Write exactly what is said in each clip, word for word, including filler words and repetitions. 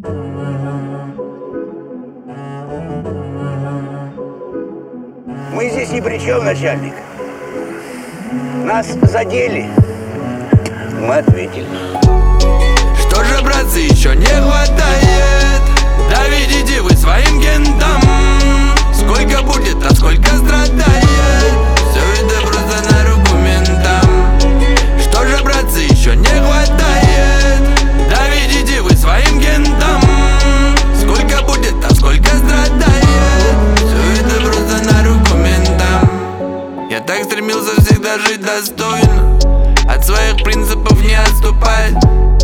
Мы здесь ни при чем, начальник. Нас задели, мы ответили. Что же, братцы, еще не хватает? Да видите вы своим гентам, сколько будет, а сколько страдает. Все это просто на руку ментам. Что же, братцы, еще не хватает? Да видите вы своим гентам, сколько будет, а сколько страдает. Все это просто на руку ментам. Я так стремился всегда жить достойно, от своих принципов не отступать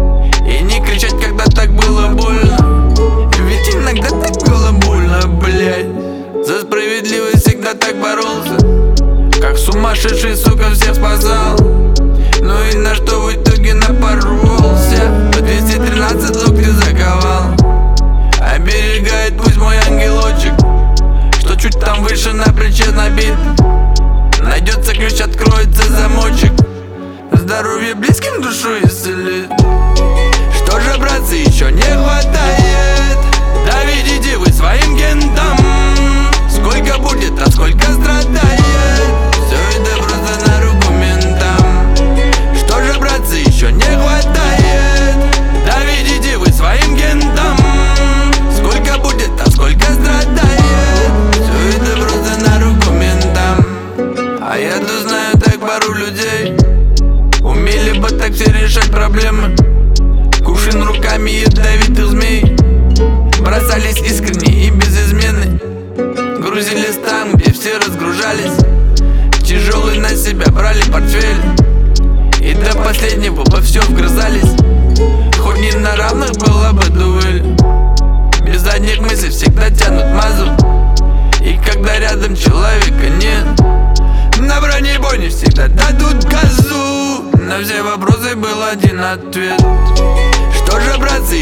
и не кричать, когда так было больно. Ведь иногда так было больно, блядь. За справедливость всегда так боролся, как сумасшедший, сука, всех спасал. Ну и на что в итоге напоролся? По двести тринадцать локти заковал. Оберегает пусть мой ангелочек, что чуть там выше на плече набит. Найдется ключ, откроется замочек, здоровье близким душу исцелит. Что же, братцы, еще не хватает? Да видите вы своим гентам, сколько будет, а сколько страдает. Все это просто на руку ментам. Что же, братцы, еще не хватает? Да видите вы своим гентам, сколько будет, а сколько страдает. Все это просто на руку ментам. А я-то знаю так пару людей, умели бы так все решать проблемы. Кувшин руками ядовитых змей, бросались искренне и без измены. Грузились там, где все разгружались, тяжелый на себя брали портфель, и до последнего во все вгрызались. Хоть не на равных была бы дуэль, без задних мыслей всегда тянут мазу. И когда рядом человека нет, на бронебойне всегда дадут газу. На все вопросы был один ответ. Что же, братцы,